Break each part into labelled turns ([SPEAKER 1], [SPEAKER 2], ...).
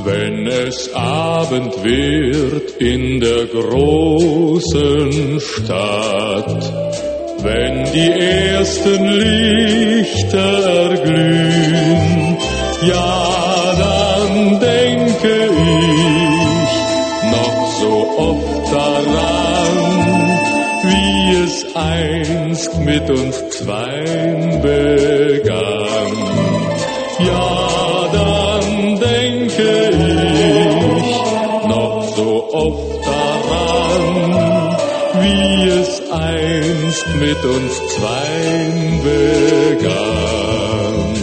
[SPEAKER 1] Wenn es Abend wird in der großen Stadt, wenn die ersten Lichter erglühen, ja, dann denke ich noch so oft daran, wie es einst mit uns zweien begann. Ja, dann denke ich noch so oft daran, wie es einst mit uns zweien begann.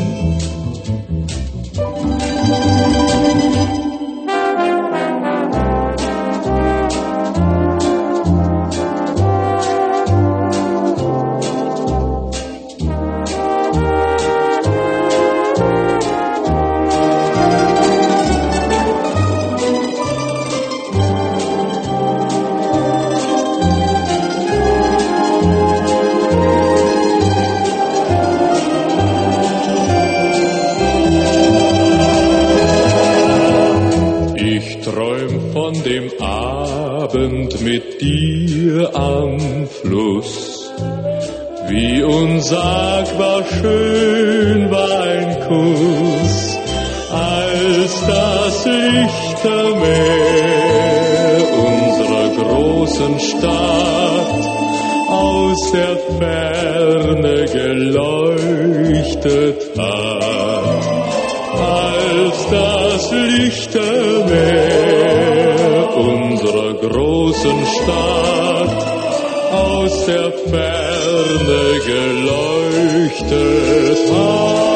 [SPEAKER 1] Von dem Abend mit dir am Fluss, wie unsagbar schön war ein Kuss, als das Lichtermeer unserer großen Stadt aus der Ferne geleuchtet hat, als das Lichtermeer unserer großen Stadt aus der Ferne geleuchtet hat.